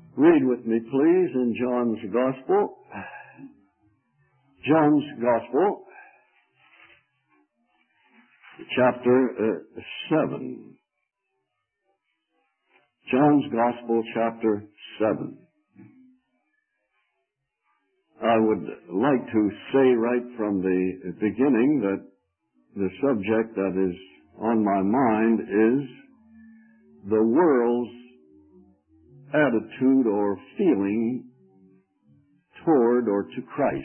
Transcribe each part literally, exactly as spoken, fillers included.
Read with me, please, in John's Gospel. John's Gospel, chapter uh, seven. John's Gospel, chapter seven. I would like to say right from the beginning that the subject that is on my mind is the world's attitude or feeling toward or to Christ.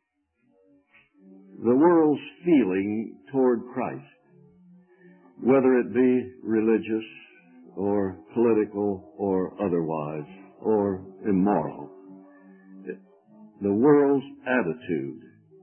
The world's feeling toward Christ, whether it be religious or political or otherwise or immoral. The world's attitude,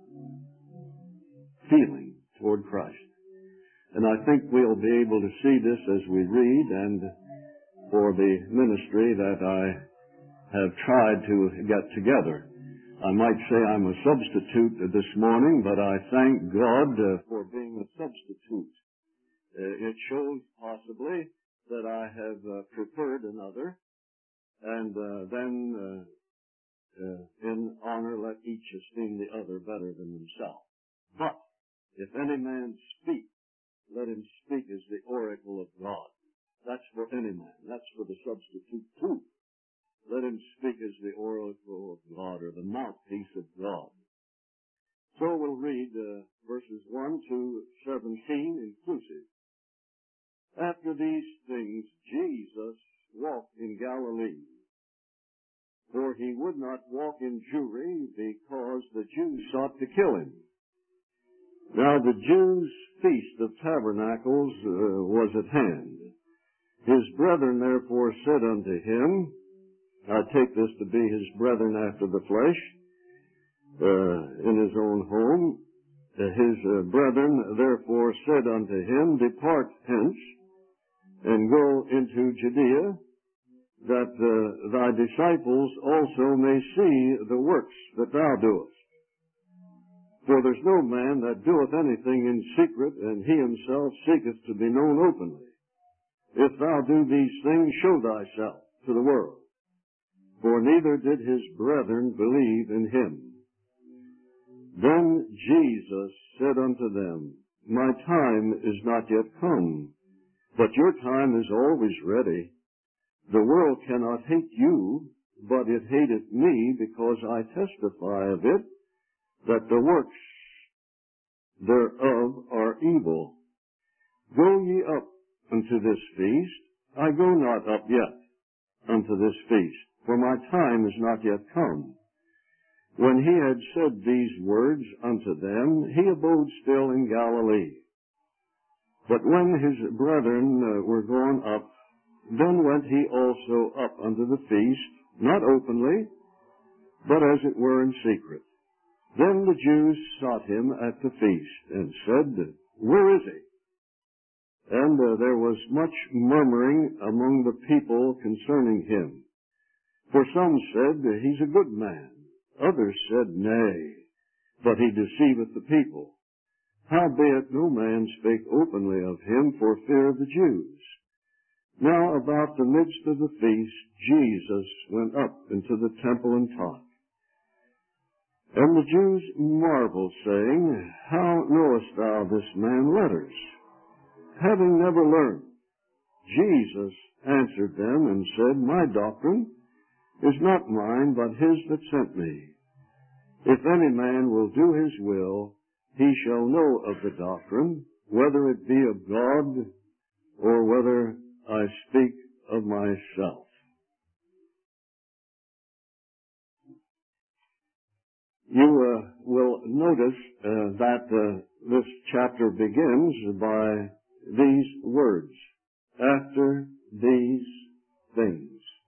feeling toward Christ. And I think we'll be able to see this as we read, and for the ministry that I have tried to get together. I might say I'm a substitute this morning, but I thank God uh, for being a substitute. Uh, it shows possibly that I have uh, preferred another, and uh, then uh, uh, in honor let each esteem the other better than himself. But if any man speak, let him speak as the oracle of God. That's for any man. That's for the substitute too. Let him speak as the oracle of God, or the mouthpiece of God. So we'll read uh, verses one to seventeen inclusive. After these things, Jesus walked in Galilee, for he would not walk in Jewry, because the Jews sought to kill him. Now the Jews' feast of tabernacles uh, was at hand. His brethren therefore said unto him, I take this to be his brethren after the flesh, uh, in his own home. Uh, his uh, brethren therefore said unto him, Depart hence, and go into Judea, that uh, thy disciples also may see the works that thou doest. For there's no man that doeth anything in secret, and he himself seeketh to be known openly. If thou do these things, show thyself to the world. For neither did his brethren believe in him. Then Jesus said unto them, My time is not yet come, but your time is always ready. The world cannot hate you, but it hateth me, because I testify of it, that the works thereof are evil. Go ye up unto this feast. I go not up yet unto this feast, for my time is not yet come. When he had said these words unto them, he abode still in Galilee. But when his brethren uh, were gone up, then went he also up unto the feast, not openly, but as it were in secret. Then the Jews sought him at the feast, and said, Where is he? And uh, there was much murmuring among the people concerning him. For some said, He's a good man. Others said, Nay, but he deceiveth the people. Howbeit no man spake openly of him for fear of the Jews. Now about the midst of the feast, Jesus went up into the temple and taught. And the Jews marveled, saying, How knowest thou this man letters, having never learned? Jesus answered them and said, My doctrine is not mine, but his that sent me. If any man will do his will, he shall know of the doctrine, whether it be of God, or whether I speak of myself. You uh, will notice uh, that uh, this chapter begins by these words, after these things.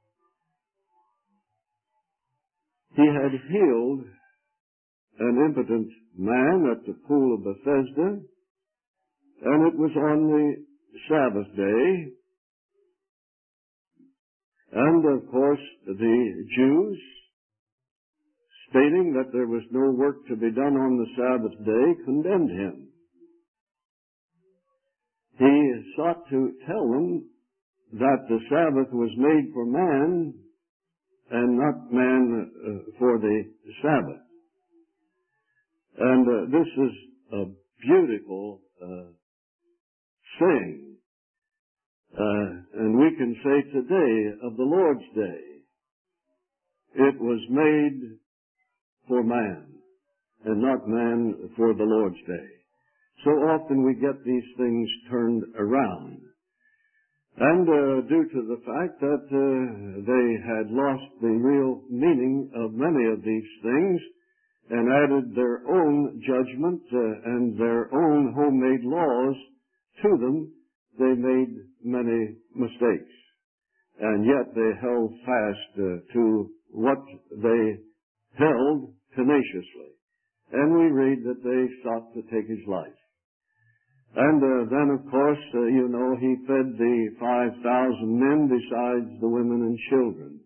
He had healed an impotent man at the pool of Bethesda, and it was on the Sabbath day. And, of course, the Jews, stating that there was no work to be done on the Sabbath day, condemned him. He sought to tell them that the Sabbath was made for man, and not man uh, for the Sabbath. And uh, this is a beautiful uh, saying. Uh, and we can say today of the Lord's Day, it was made for man, and not man for the Lord's Day. So often we get these things turned around. And uh, due to the fact that uh, they had lost the real meaning of many of these things and added their own judgment uh, and their own homemade laws to them, they made many mistakes. And yet they held fast uh, to what they held tenaciously. And we read that they sought to take his life. And uh, then, of course, uh, you know, he fed the five thousand men besides the women and children.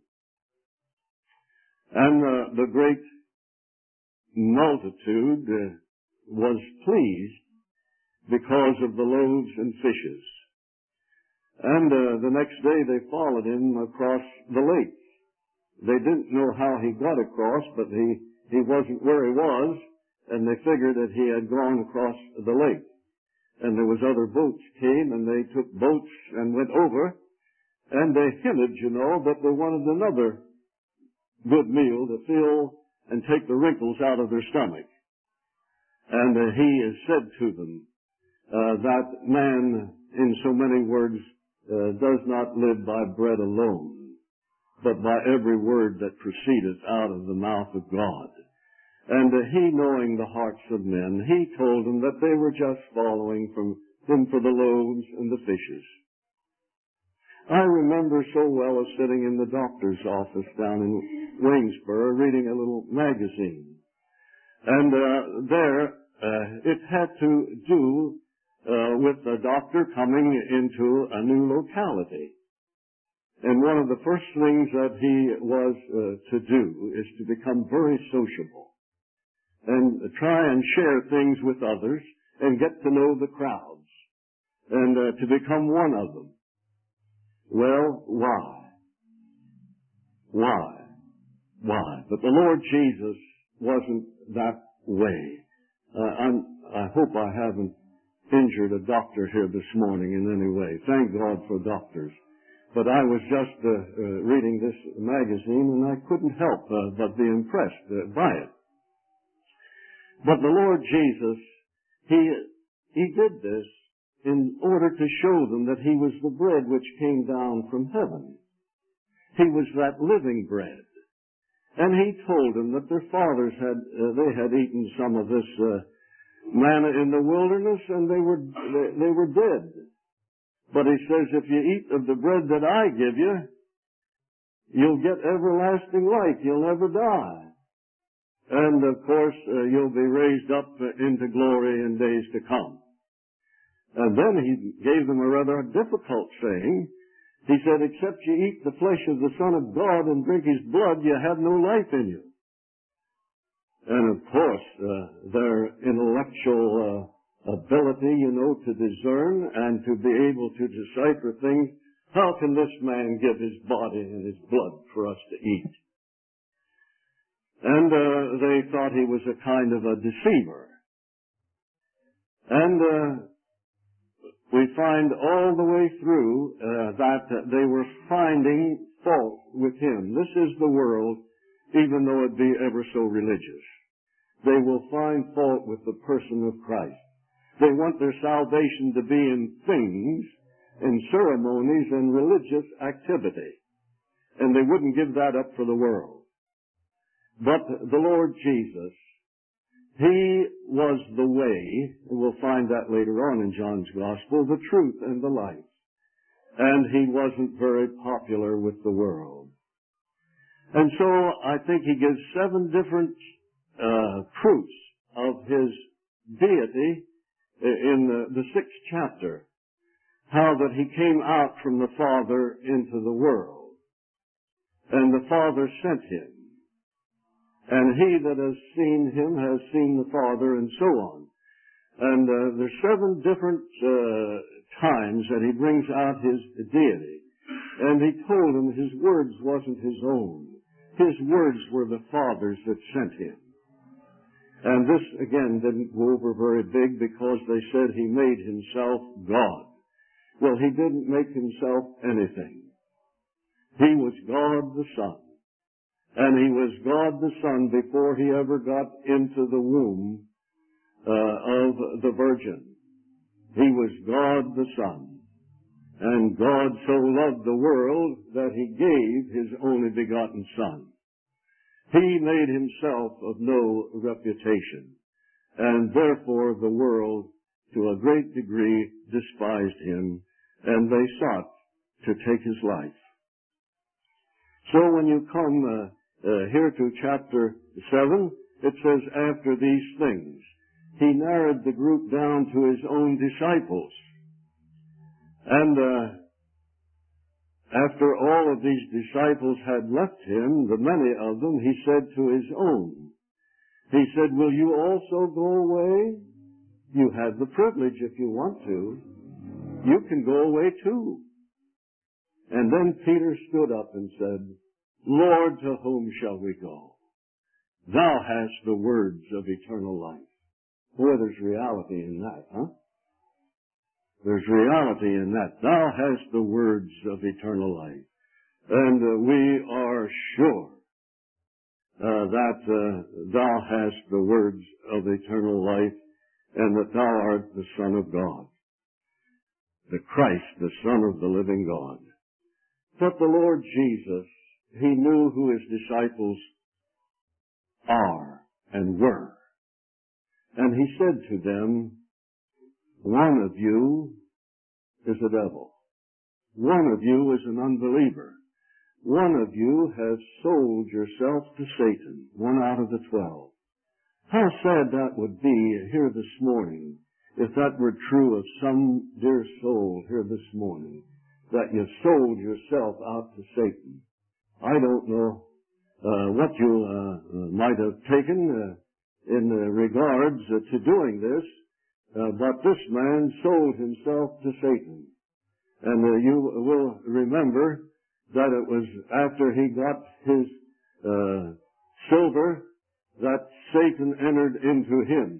And uh, the great multitude uh, was pleased because of the loaves and fishes. And uh, the next day they followed him across the lake. They didn't know how he got across, but he, he wasn't where he was, and they figured that he had gone across the lake. And there was other boats came, and they took boats and went over, and they hinted, you know, that they wanted another good meal to fill and take the wrinkles out of their stomach. And uh, he has said to them uh, that man, in so many words, uh, does not live by bread alone, but by every word that proceedeth out of the mouth of God. And uh, he, knowing the hearts of men, he told them that they were just following from him for the loaves and the fishes. I remember so well as sitting in the doctor's office down in Waynesboro reading a little magazine. And uh, there uh, it had to do uh, with a doctor coming into a new locality. And one of the first things that he was uh, to do is to become very sociable and try and share things with others and get to know the crowds and uh, to become one of them. Well, why? Why? Why? But the Lord Jesus wasn't that way. Uh, I'm, I hope I haven't injured a doctor here this morning in any way. Thank God for doctors. But I was just uh, uh, reading this magazine, and I couldn't help uh, but be impressed uh, by it. But the Lord Jesus, He, He did this in order to show them that He was the bread which came down from heaven. He was that living bread. And He told them that their fathers had, uh, they had eaten some of this uh, manna in the wilderness, and they were, they, they were dead. But He says, if you eat of the bread that I give you, you'll get everlasting life. You'll never die. And, of course, uh, you'll be raised up into glory in days to come. And then He gave them a rather difficult saying. He said, except you eat the flesh of the Son of God and drink His blood, you have no life in you. And, of course, uh, their intellectual uh, ability, you know, to discern and to be able to decipher things, how can this man give his body and his blood for us to eat? And uh, they thought he was a kind of a deceiver. And uh, we find all the way through uh, that uh, they were finding fault with Him. This is the world, even though it be ever so religious. They will find fault with the person of Christ. They want their salvation to be in things, in ceremonies, and religious activity. And they wouldn't give that up for the world. But the Lord Jesus, He was the way, and we'll find that later on in John's Gospel, the truth and the life. And He wasn't very popular with the world. And so I think He gives seven different uh, proofs of His deity in the, the sixth chapter. How that He came out from the Father into the world. And the Father sent Him. And he that has seen Him has seen the Father, and so on. And uh, there's seven different uh, times that He brings out His deity. And He told them His words wasn't His own. His words were the Father's that sent him. And this, again, didn't go over very big because they said he made himself God. Well, he didn't make himself anything. He was God the Son. And he was God the Son before he ever got into the womb uh, of the Virgin. He was God the Son. And God so loved the world that he gave his only begotten Son. He made himself of no reputation, and therefore the world, to a great degree, despised him, and they sought to take his life. So when you come uh, uh, here to chapter seven, it says, after these things, he narrowed the group down to his own disciples. And uh, after all of these disciples had left him, the many of them, he said to his own, he said, will you also go away? You have the privilege if you want to. You can go away too. And then Peter stood up and said, Lord, to whom shall we go? Thou hast the words of eternal life. Boy, there's reality in that, huh? There's reality in that. Thou hast the words of eternal life. And uh, we are sure uh, that uh, thou hast the words of eternal life and that thou art the Son of God, the Christ, the Son of the living God. But the Lord Jesus, he knew who his disciples are and were. And he said to them, one of you is a devil. One of you is an unbeliever. One of you has sold yourself to Satan, one out of the twelve. How sad that would be here this morning if that were true of some dear soul here this morning, that you sold yourself out to Satan. I don't know uh, what you uh, uh, might have taken uh, in uh, regards uh, to doing this, Uh, but this man sold himself to Satan. And uh, you will remember that it was after he got his uh, silver that Satan entered into him.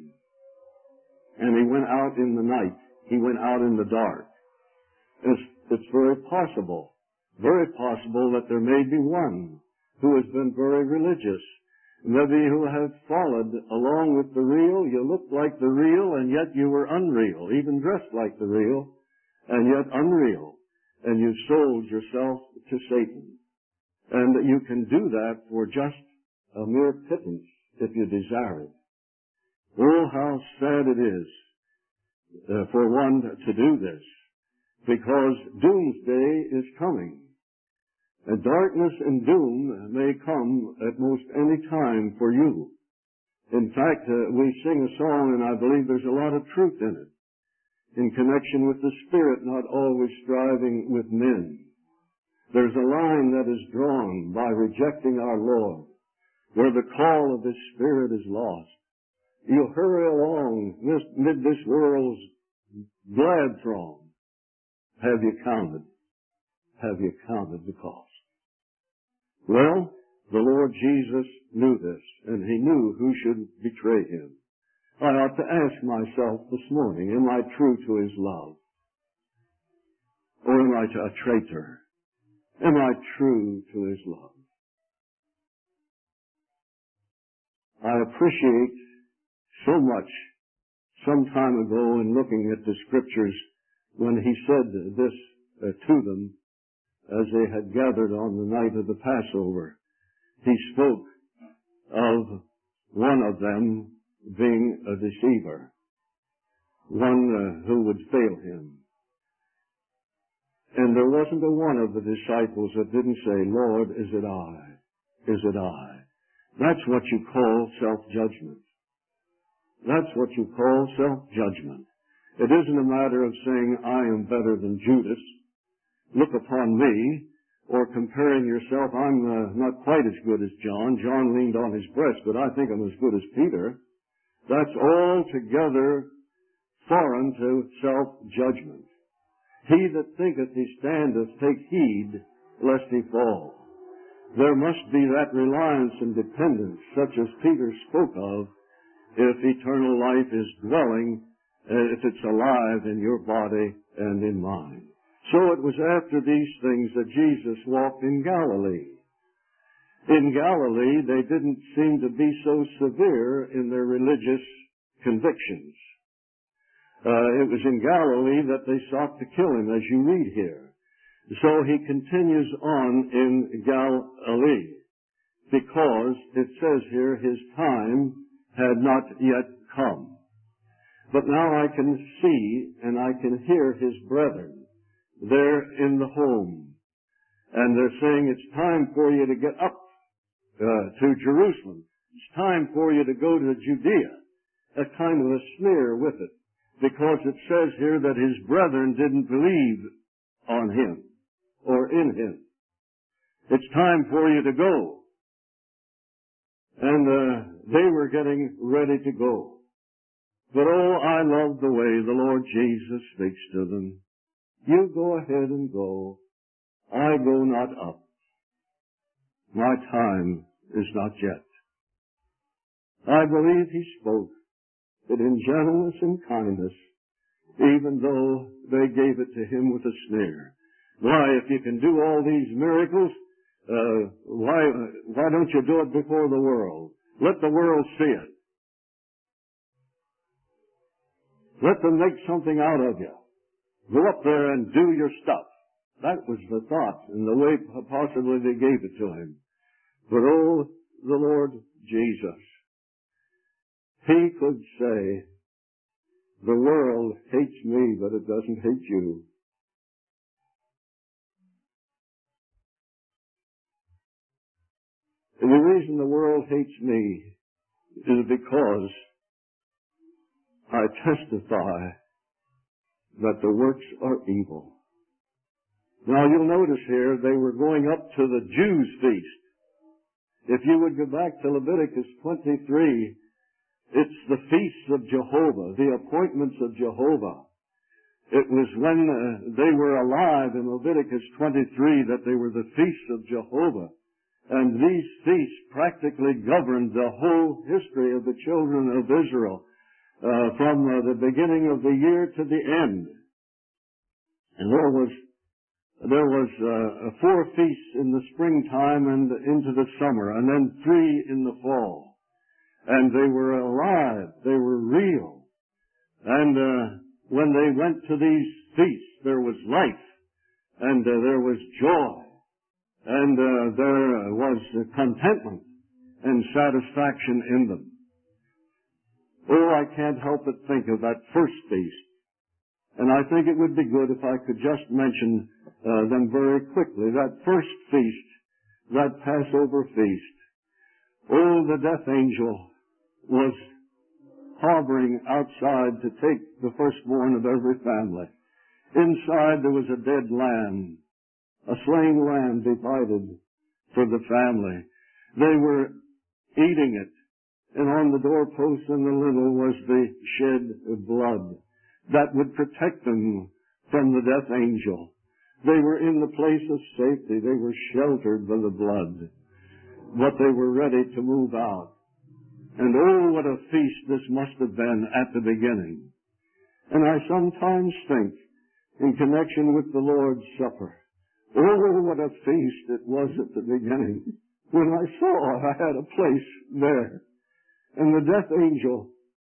And he went out in the night. He went out in the dark. It's, it's very possible, very possible that there may be one who has been very religious, maybe who have followed along with the real. You looked like the real, and yet you were unreal, even dressed like the real, and yet unreal. And you sold yourself to Satan. And you can do that for just a mere pittance, if you desire it. Oh, how sad it is uh, for one to do this, because doomsday is coming. And darkness and doom may come at most any time for you. In fact, uh, we sing a song, and I believe there's a lot of truth in it, in connection with the Spirit not always striving with men. There's a line that is drawn by rejecting our Lord, where the call of the Spirit is lost. You hurry along mid this world's glad throng. Have you counted? Have you counted the cost? Well, the Lord Jesus knew this, and he knew who should betray him. I ought to ask myself this morning, am I true to his love? Or am I a traitor? Am I true to his love? I appreciate so much some time ago in looking at the scriptures when he said this uh, to them as they had gathered on the night of the Passover. He spoke of one of them being a deceiver, one uh, who would fail him. And there wasn't a one of the disciples that didn't say, Lord, is it I? Is it I? That's what you call self-judgment. That's what you call self-judgment. It isn't a matter of saying, I am better than Judas. Look upon me, or comparing yourself, I'm uh, not quite as good as John. John leaned on his breast, but I think I'm as good as Peter. That's altogether foreign to self-judgment. He that thinketh he standeth, take heed lest he fall. There must be that reliance and dependence, such as Peter spoke of, if eternal life is dwelling, uh, if it's alive in your body and in mine. So it was after these things that Jesus walked in Galilee. In Galilee, they didn't seem to be so severe in their religious convictions. Uh, it was in Galilee that they sought to kill him, as you read here. So he continues on in Galilee, because it says here his time had not yet come. But now I can see and I can hear his brethren there in the home. And they're saying, it's time for you to get up uh, to Jerusalem. It's time for you to go to Judea. A kind of a sneer with it, because it says here that his brethren didn't believe on him or in him. It's time for you to go. And uh, they were getting ready to go. But oh, I love the way the Lord Jesus speaks to them. You go ahead and go. I go not up. My time is not yet. I believe he spoke it in gentleness and kindness, even though they gave it to him with a sneer. Why, if you can do all these miracles, uh, why, why don't you do it before the world? Let the world see it. Let them make something out of you. Go up there and do your stuff. That was the thought and the way possibly they gave it to him. But oh, the Lord Jesus, he could say, the world hates me, but it doesn't hate you. And the reason the world hates me is because I testify that the works are evil. Now you'll notice here they were going up to the Jews' feast. If you would go back to Leviticus twenty-three, it's the feasts of Jehovah, the appointments of Jehovah. It was when uh, they were alive in Leviticus twenty-three that they were the feasts of Jehovah. And these feasts practically governed the whole history of the children of Israel, uh, from uh, the beginning of the year to the end. And there was there was uh, four feasts in the springtime and into the summer, and then three in the fall. And they were alive. They were real. And uh, when they went to these feasts, there was life, and uh, there was joy, and uh, there was contentment and satisfaction in them. Oh, I can't help but think of that first feast. And I think it would be good if I could just mention uh, them very quickly. That first feast, that Passover feast. Oh, the death angel was hovering outside to take the firstborn of every family. Inside there was a dead lamb, a slain lamb divided for the family. They were eating it, and on the doorpost and the lintel was the shed blood that would protect them from the death angel. They were in the place of safety. They were sheltered by the blood, but they were ready to move out. And oh, what a feast this must have been at the beginning. And I sometimes think, in connection with the Lord's Supper, oh, what a feast it was at the beginning, when I saw I had a place there. And the death angel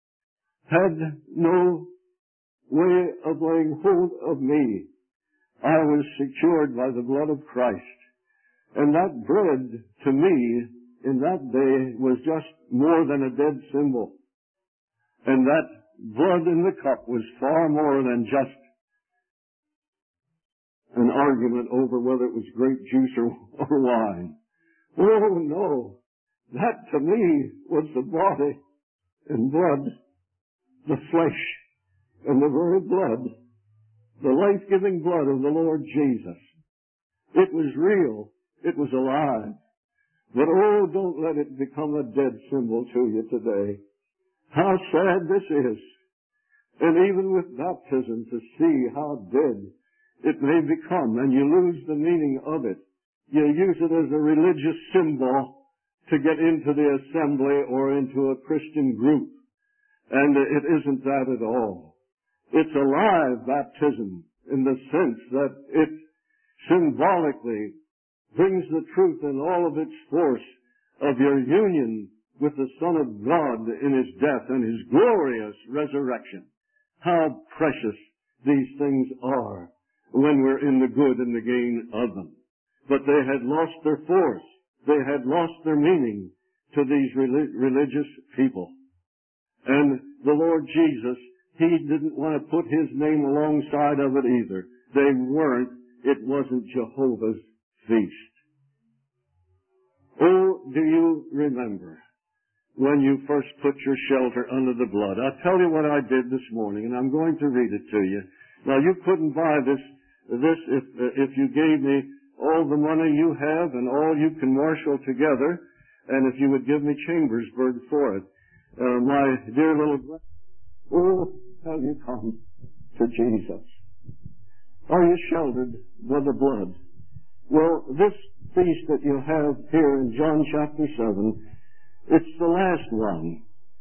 had no way of laying hold of me. I was secured by the blood of Christ. And that bread, to me, in that day, was just more than a dead symbol. And that blood in the cup was far more than just an argument over whether it was grape juice or, or wine. Oh, no. That, to me, was the body and blood, the flesh and the very blood, the life-giving blood of the Lord Jesus. It was real. It was alive. But oh, don't let it become a dead symbol to you today. How sad this is. And even with baptism, to see how dead it may become, and you lose the meaning of it. You use it as a religious symbol to get into the assembly or into a Christian group. And it isn't that at all. It's a live baptism in the sense that it symbolically brings the truth in all of its force of your union with the Son of God in His death and His glorious resurrection. How precious these things are when we're in the good and the gain of them. But they had lost their force. They had lost their meaning to these religious people. And the Lord Jesus, He didn't want to put His name alongside of it either. They weren't. It wasn't Jehovah's feast. Oh, do you remember when you first put your shelter under the blood? I'll tell you what I did this morning, and I'm going to read it to you. Now, you couldn't buy this, this if, if you gave me all the money you have and all you can marshal together, and if you would give me Chambersburg for it. Uh, my dear little brother, oh, have you come to Jesus? Are you sheltered by the blood? Well, this feast that you have here in John chapter seven, it's the last one.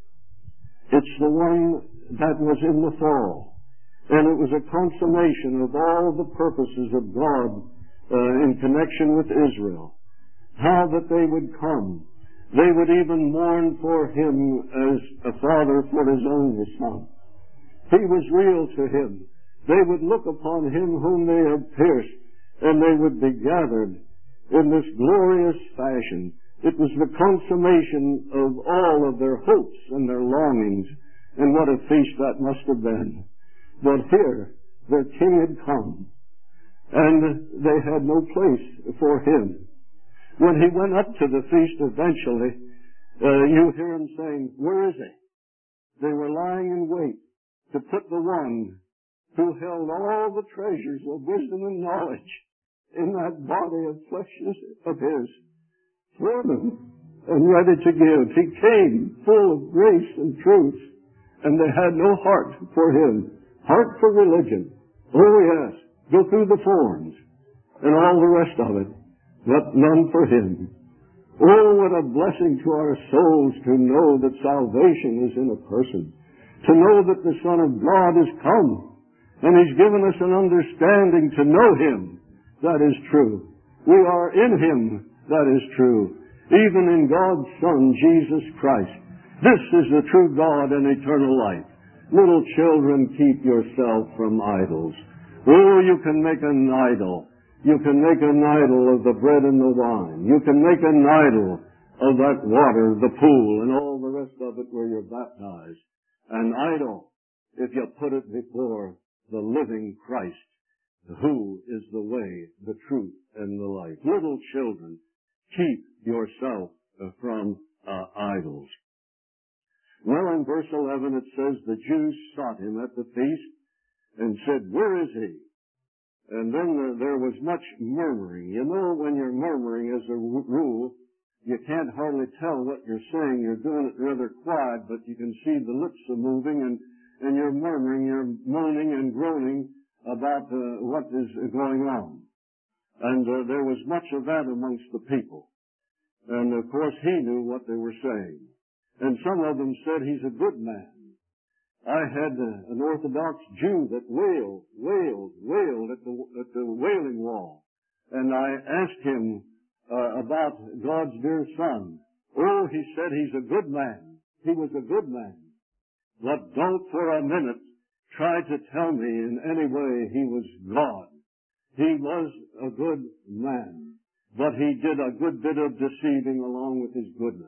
It's the one that was in the fall. And it was a consummation of all the purposes of God uh, in connection with Israel. How that they would come. They would even mourn for Him as a father for his only son. He was real to him. They would look upon Him whom they had pierced, and they would be gathered in this glorious fashion. It was the consummation of all of their hopes and their longings, and what a feast that must have been. But here, their King had come, and they had no place for Him. When He went up to the feast eventually, uh, you hear Him saying, "Where is He?" They were lying in wait to put the one who held all the treasures of wisdom and knowledge in that body of flesh of His for them and ready to give. He came full of grace and truth, and they had no heart for Him. Heart for religion. Oh yes, go through the forms and all the rest of it, but none for Him. Oh, what a blessing to our souls to know that salvation is in a person. To know that the Son of God has come, and He's given us an understanding to know Him. That is true. We are in Him. That is true. Even in God's Son, Jesus Christ. This is the true God and eternal life. Little children, keep yourself from idols. Oh, you can make an idol. You can make an idol of the bread and the wine. You can make an idol of that water, the pool, and all the rest of it where you're baptized. An idol, if you put it before the living Christ, who is the way, the truth, and the life. Little children, keep yourself from uh, idols. Well, in verse eleven it says, the Jews sought Him at the feast and said, "Where is He?" And then uh, there was much murmuring. You know, when you're murmuring as a r- rule, you can't hardly tell what you're saying. You're doing it rather quiet, but you can see the lips are moving, and, and you're murmuring, you're moaning and groaning about uh, what is going on. And uh, there was much of that amongst the people. And, of course, He knew what they were saying. And some of them said, "He's a good man." I had uh, an Orthodox Jew that wailed, wailed, wailed at the, at the wailing wall. And I asked him uh, about God's dear Son. Oh, he said, "He's a good man." He was a good man. But don't for a minute try to tell me in any way He was God. He was a good man. But He did a good bit of deceiving along with His goodness.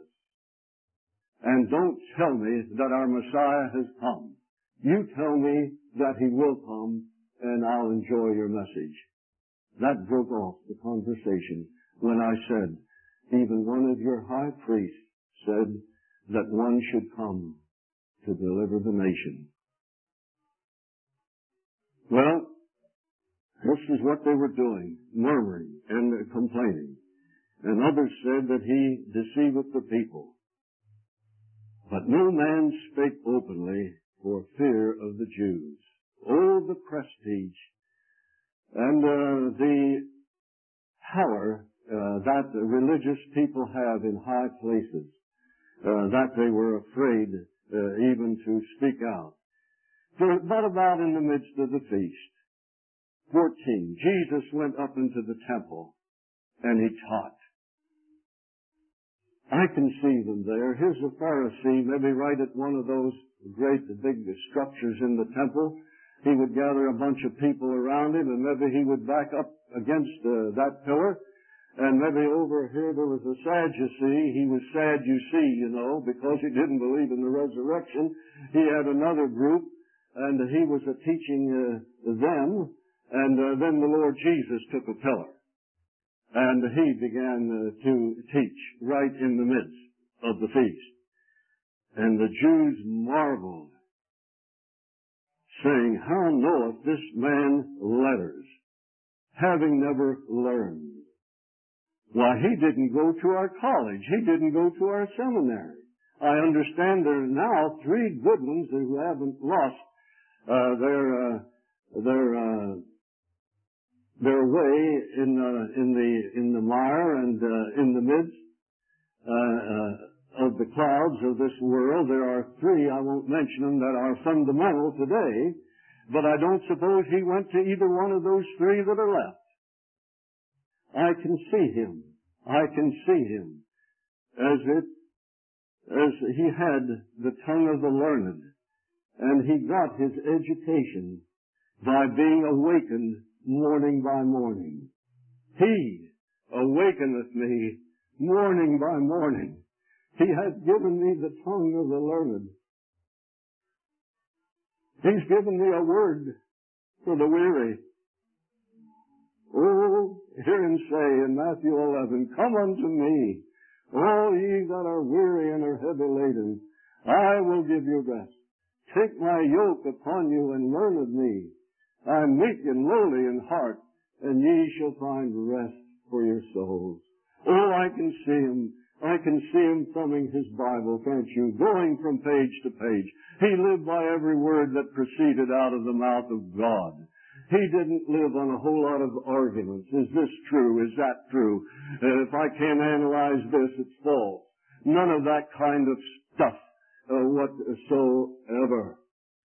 And don't tell me that our Messiah has come. You tell me that He will come, and I'll enjoy your message. That broke off the conversation when I said, even one of your high priests said that one should come to deliver the nation. Well, this is what they were doing, murmuring and complaining. And others said that He deceiveth the people. But no man spake openly for fear of the Jews. Oh, the prestige and uh, the power uh, that the religious people have in high places, uh, that they were afraid uh, even to speak out. For, but about in the midst of the feast, fourteen, Jesus went up into the temple and he taught. I can see them there. Here's a Pharisee, maybe right at one of those great big structures in the temple. He would gather a bunch of people around him, and maybe he would back up against uh, that pillar. And maybe over here there was a Sadducee. He was sad, you see, you know, because he didn't believe in the resurrection. He had another group, and he was uh, teaching uh, them. And uh, then the Lord Jesus took a pillar. And he began uh, to teach right in the midst of the feast. And the Jews marveled, saying, how knoweth this man letters, having never learned? Why, he didn't go to our college. He didn't go to our seminary. I understand there are now three good ones who haven't lost uh, their uh, their uh, their way in uh, in the in the mire and uh, in the midst uh, uh, of the clouds of this world. There are three, I won't mention them, that are fundamental today, but I don't suppose he went to either one of those three that are left. I can see him. I can see him as it as he had the tongue of the learned, and he got his education by being awakened morning by morning. He awakeneth me morning by morning. He hath given me the tongue of the learned. He's given me a word for the weary. Oh, hear him say in Matthew eleven, come unto me, all ye that are weary and are heavy laden, I will give you rest. Take my yoke upon you and learn of me. I am meek and lowly in heart, and ye shall find rest for your souls. Oh, I can see him. I can see him thumbing his Bible, can't you? Going from page to page. He lived by every word that proceeded out of the mouth of God. He didn't live on a whole lot of arguments. Is this true? Is that true? Uh, if I can't analyze this, it's false. None of that kind of stuff uh, whatsoever.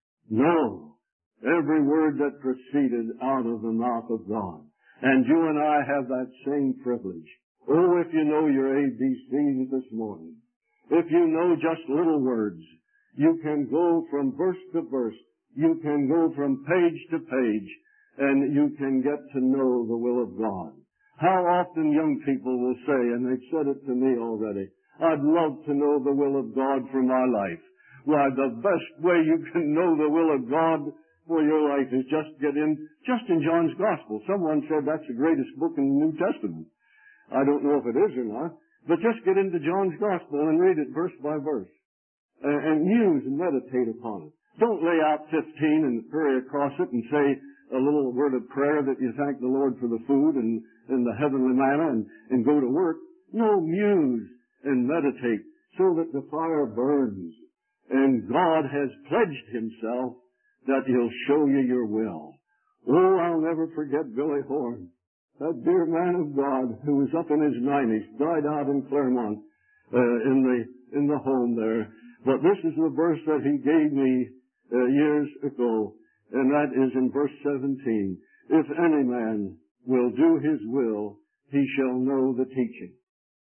No. Every word that proceeded out of the mouth of God. And you and I have that same privilege. Oh, if you know your A B Cs this morning, if you know just little words, you can go from verse to verse. You can go from page to page, and you can get to know the will of God. How often young people will say, and they've said it to me already, I'd love to know the will of God for my life. Why, the best way you can know the will of God for your life is just get in, just in John's Gospel. Someone said that's the greatest book in the New Testament. I don't know if it is or not, but just get into John's Gospel and read it verse by verse, and, and muse and meditate upon it. Don't lay out fifteen and hurry across it and say a little word of prayer that you thank the Lord for the food and, and the heavenly manna and, and go to work. No, muse and meditate so that the fire burns. And God has pledged himself that he'll show you your will. Oh, I'll never forget Billy Horn, that dear man of God who was up in his nineties, died out in Claremont, uh, in the in the home there. But this is the verse that he gave me uh, years ago, and that is in verse seventeen. If any man will do his will, he shall know the teaching.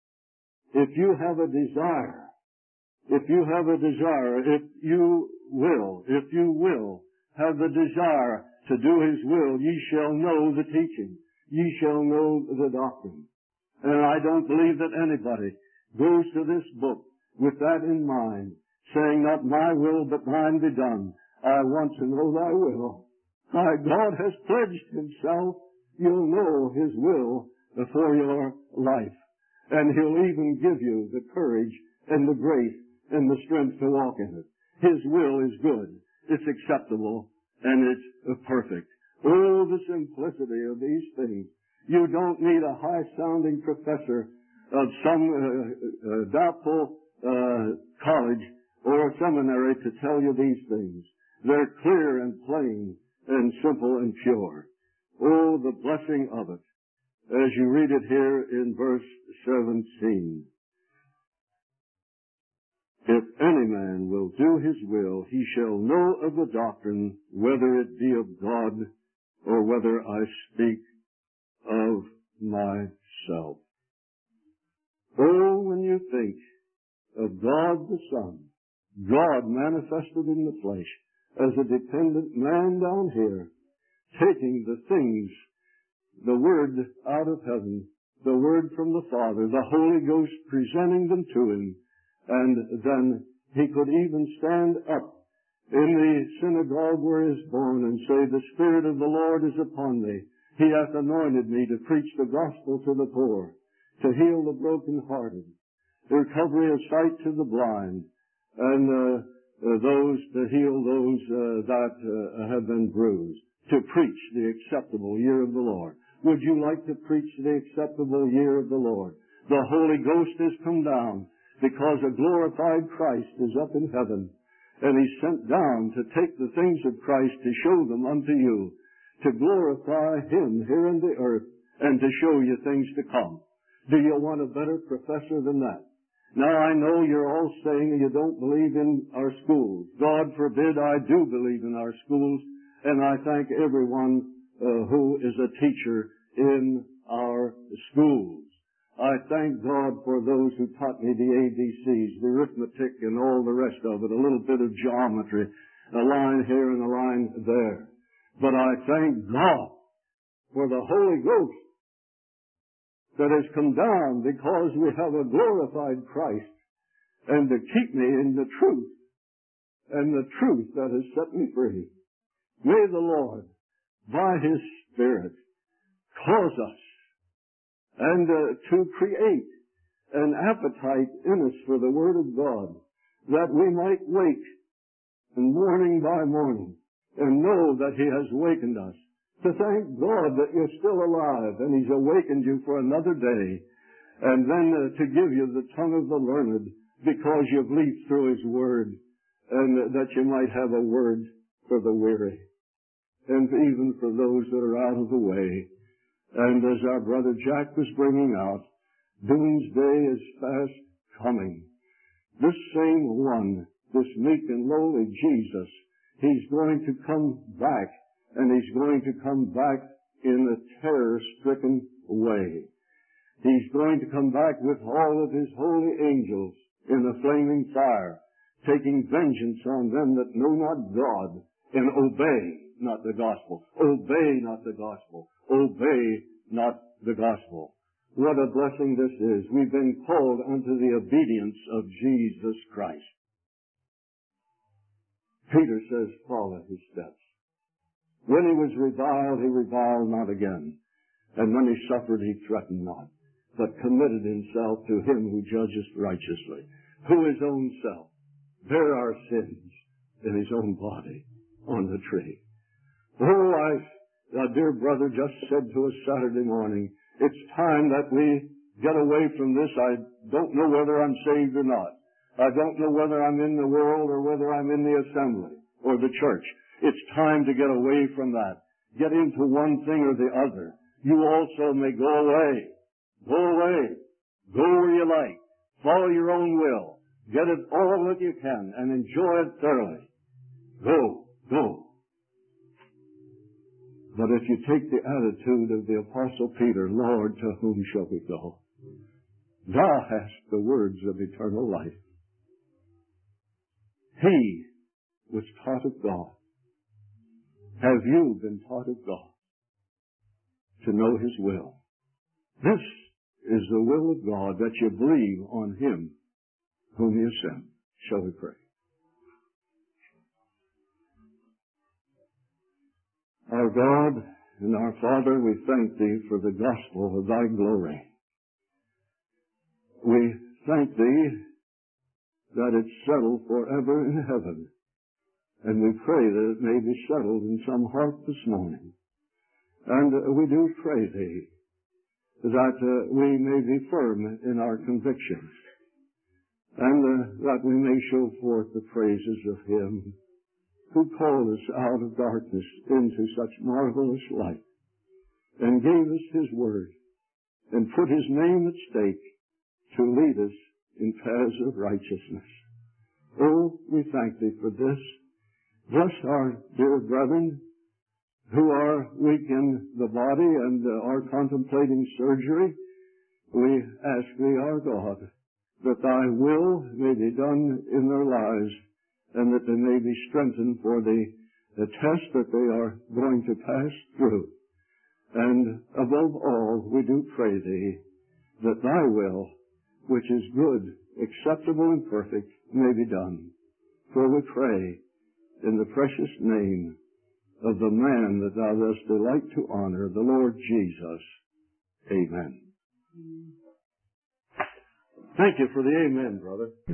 If you have a desire, if you have a desire, if you will, if you will have the desire to do his will, ye shall know the teaching. Ye shall know the doctrine. And I don't believe that anybody goes to this book with that in mind, saying, not my will, but thine be done. I want to know thy will. My God has pledged himself. You'll know his will for your life. And he'll even give you the courage and the grace and the strength to walk in it. His will is good. It's acceptable. And it's perfect. Oh, the simplicity of these things. You don't need a high-sounding professor of some uh, uh, doubtful uh, college or seminary to tell you these things. They're clear and plain and simple and pure. Oh, the blessing of it. as you read it here in verse seventeen. If any man will do his will, he shall know of the doctrine, whether it be of God or whether I speak of myself. Oh, when you think of God the Son, God manifested in the flesh as a dependent man down here, taking the things, the Word out of heaven, the Word from the Father, the Holy Ghost presenting them to him, and then he could even stand up in the synagogue where he is born and say, the Spirit of the Lord is upon me. He hath anointed me to preach the gospel to the poor, to heal the brokenhearted, the recovery of sight to the blind, and uh, uh, those to heal those uh, that uh, have been bruised, to preach the acceptable year of the Lord. Would you like to preach the acceptable year of the Lord? The Holy Ghost has come down because a glorified Christ is up in heaven, and He's sent down to take the things of Christ to show them unto you, to glorify Him here in the earth, and to show you things to come. Do you want a better professor than that? Now, I know you're all saying you don't believe in our schools. God forbid I do believe in our schools, and I thank everyone uh, who is a teacher in our schools. I thank God for those who taught me the A B Cs, the arithmetic and all the rest of it, a little bit of geometry, a line here and a line there. But I thank God for the Holy Ghost that has come down because we have a glorified Christ, and to keep me in the truth, and the truth that has set me free. May the Lord, by His Spirit, cause us and uh, to create an appetite in us for the Word of God, that we might wake and morning by morning and know that He has wakened us, to thank God that you're still alive and He's awakened you for another day, and then uh, to give you the tongue of the learned because you've leaped through His Word, and uh, that you might have a word for the weary and even for those that are out of the way. And as our brother Jack was bringing out, doomsday is fast coming. This same one, this meek and lowly Jesus, He's going to come back, and He's going to come back in a terror-stricken way. He's going to come back with all of His holy angels in a flaming fire, taking vengeance on them that know not God, and obey not the gospel. Obey not the gospel. Obey not the gospel. What a blessing this is. We've been called unto the obedience of Jesus Christ. Peter says, follow His steps. When he was reviled, he reviled not again. And when he suffered, he threatened not, but committed himself to Him who judges righteously, who His own self bare our sins in His own body on the tree. Oh, I, a dear brother just said to us Saturday morning, it's time that we get away from this. I don't know whether I'm saved or not. I don't know whether I'm in the world or whether I'm in the assembly or the church. It's time to get away from that. Get into one thing or the other. You also may go away. Go away. Go where you like. Follow your own will. Get it all that you can and enjoy it thoroughly. Go. Go. But if you take the attitude of the Apostle Peter, Lord, to whom shall we go? Thou hast the words of eternal life. He was taught of God. Have you been taught of God to know His will? This is the will of God, that you believe on Him whom He has sent. Shall we pray? Our God and our Father, we thank Thee for the gospel of Thy glory. We thank Thee that it's settled forever in heaven. And we pray that it may be settled in some heart this morning. And uh, we do pray Thee that uh, we may be firm in our convictions, and uh, that we may show forth the praises of Him who called us out of darkness into such marvelous light, and gave us His Word, and put his name at stake to lead us in paths of righteousness. Oh, we thank thee for this. Bless our dear brethren who are weak in the body and uh, are contemplating surgery. We ask thee, our God, that thy will may be done in their lives and that they may be strengthened for the, the test that they are going to pass through. And above all, we do pray thee that thy will, which is good, acceptable, and perfect, may be done. For we pray in the precious name of the man that thou dost delight to honor, the Lord Jesus. Amen. Thank you for the amen, brother.